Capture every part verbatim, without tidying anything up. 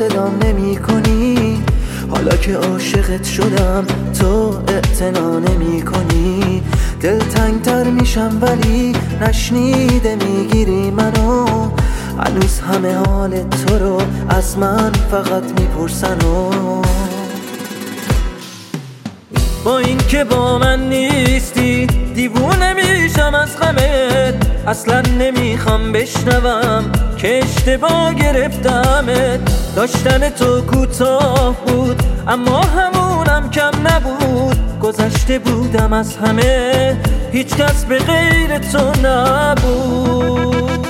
صدام نمی کنی، حالا که عاشقت شدم تو اعتنا نمی کنی. دلتنگتر میشم ولی نشنیده میگیری منو، هنوز همه حال تو رو از من فقط میپرسن و با این که با من نیستی دیوونه میشم از غمت. اصلا نمیخوام بشنوم که اشتباه گرفتمت. داشتن تو کوتاه بود اما همونم کم نبود. گذشته بودم از همه، هیچ کس به غیر تو نبود.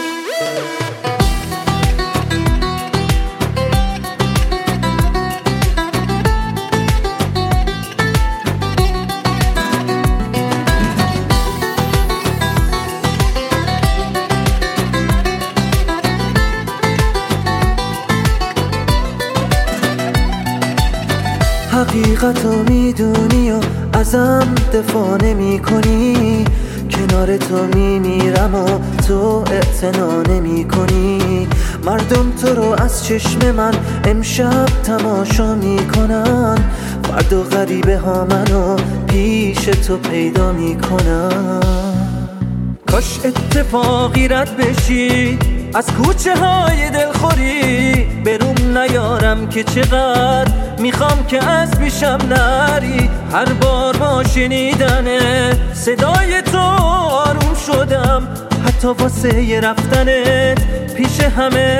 حقیقتو میدونی و ازم دفاع نمی کنی. کنار تو میمیرم و تو اعتنا نمی کنی. مردم تو رو از چشم من امشب تماشا میکنن، فردا غریبه ها منو پیش تو پیدا میکنن. کاش اتفاقی رد بشی از کوچه های دلخوری، بروم نیارم که چقدر میخوام که از پیشم نری. هر بار با شنیدن صدای تو آروم شدم، حتی واسه رفتنت پیش همه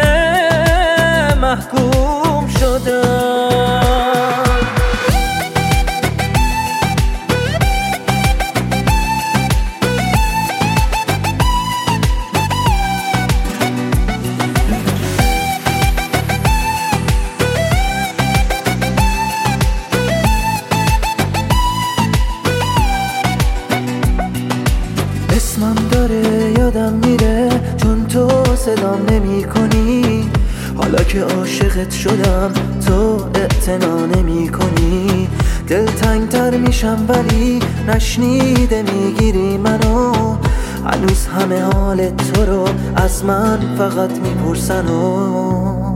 محکوم شدم. اسمم داره یادم میره چون تو صدام نمی کنی. حالا که عاشقت شدم تو اعتنا نمی کنی. دلتنگتر میشم ولی نشنیده میگیری منو، هنوز همه حال تو رو از من فقط میپرسن و